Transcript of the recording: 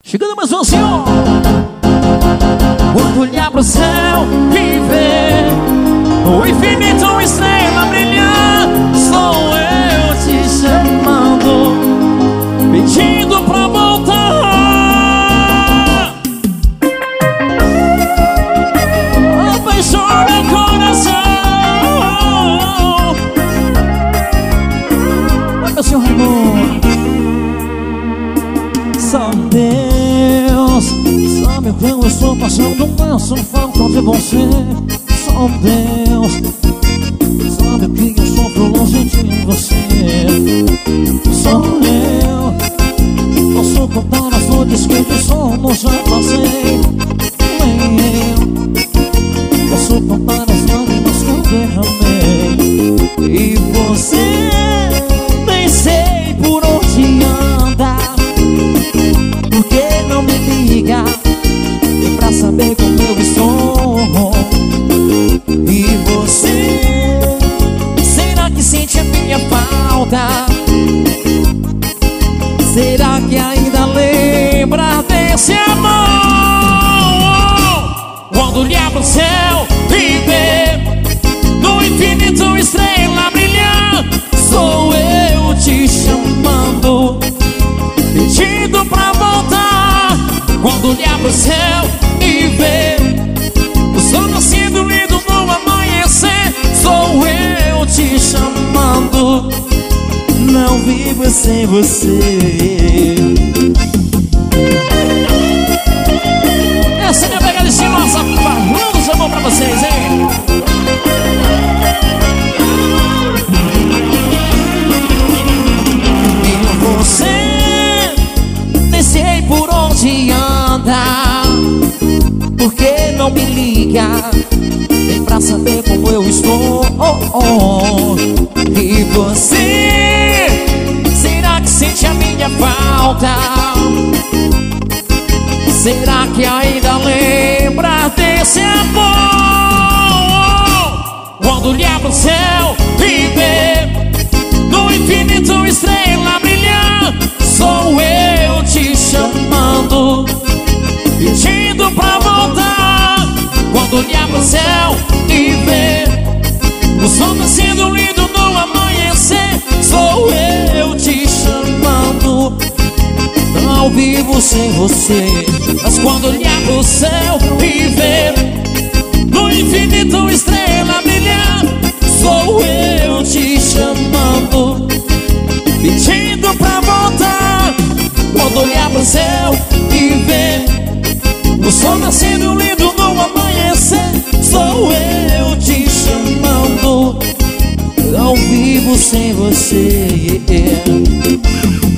Chegando mais um senhor. Quando olhar pro céu e ver o infinito, uma estrela brilhar, sou eu te chamando, pedindo pra voltar. Apaixona meu coração. Vai, meu senhor Raimundo. Só Deus sabe o que eu estou passando, mas só falta de você. Só Deus sabe o que eu sofro longe de você. Só eu posso contar as dores que de sono já passei. Nem eu posso contar as lágrimas que eu derramei. E você nem sei por onde anda, porque não me liga nem pra saber como eu estou. E você, será que sente a minha falta? Será que ainda lembra desse amor? Quando olhar pro céu e ver no infinito estrela brilhar, sou eu te chamando, pedindo pra voltar. Quando olhar pro céu e ver o sol nascendo lindo no amanhecer, sou eu te chamando, não vivo sem você. Essa é minha pegada estilosa, falando seu amor pra vocês, hein? E você nem sei por onde anda, porque não me liga nem pra saber como eu estou. E você, será que sente a minha falta? Será que ainda lembra desse amor? Quando olhar pro céu e ver no infinito estrela brilhar, sou eu te chamando, pedindo pra voltar. Quando olhar pro céu e ver o sol nascendo lindo no amanhecer, sou eu te chamando, não vivo sem você. Mas quando olhar pro céu e ver no infinito estrela brilhar, sou eu te chamando, pedindo pra voltar. Quando olhar pro céu e ver o sol nascendo lindo no amanhecer, sou eu te chamando, não vivo sem você.